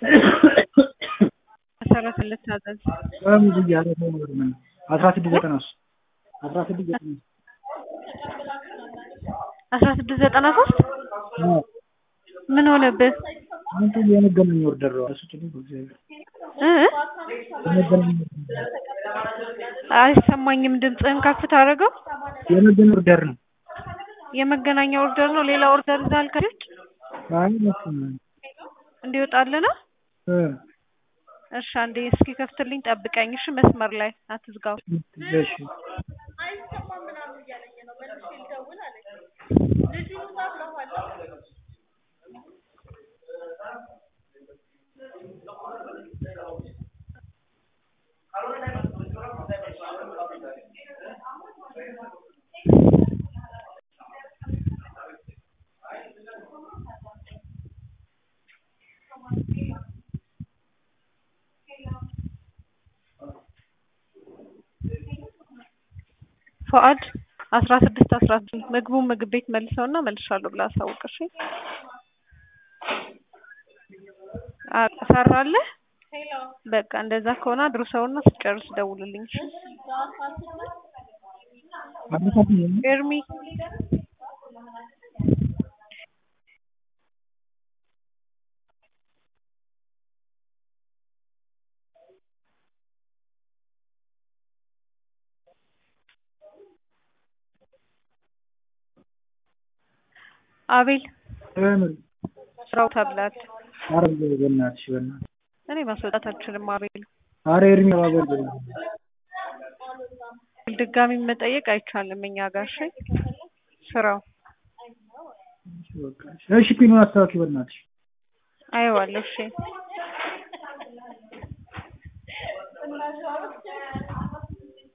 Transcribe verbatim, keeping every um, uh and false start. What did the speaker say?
መሰረት ልታዘዝ አም ይያለ ነው ምን አስራ ስድስት ዘጠና ሶስት አስራ ስድስት ዘጠና አስራ ስድስት ዘጠና ሶስት ምን ሆነብህ? አንተ የመገናኛ ኦርደር ነው እሱ ጥሩ ነው እ የመገናኛ አይሰማኝም ድምጽህን ከፍ ታደርገው የመገናኛ ኦርደር ነው የመገናኛ ኦርደር ነው ሌላ ኦርደር ይዛል ከልጅ አይ መስሎኝ እንዲወጣልህ ነው እ እሺ አንዴ እስኪ ከፍትልኝ ጠብቀኝ እሺ መስመር ላይ አትዝጋው እሺ አይሰማም ምናምን እያለኝ ነው መልስ ይደውል አለኝ ልጅ ታፍለዋል ፉአድ አስራ ስድስት አስራ ስድስት ምግቡ ምግብ ቤት መልሰውና መልሻለሁ ብላ አሳውቅሽ አሰራለህ በቃ እንደዛ ከሆነ አድርሰውና ስጨርስ ደውልልኝ እሺ ኤርሚ አቤል እምን ስራው ተብላት አረብ በእናትሽ በእናትሽ እኔ ማስወጣት አልችልም አቤል አረ ኤርሚ ባበል ድጋሚ መጠየቅ አይቻልም እኛ ጋር እሺ ስራው እሺ ፒኑን አስተካክል በእናትሽ አይዋለሁ እሺ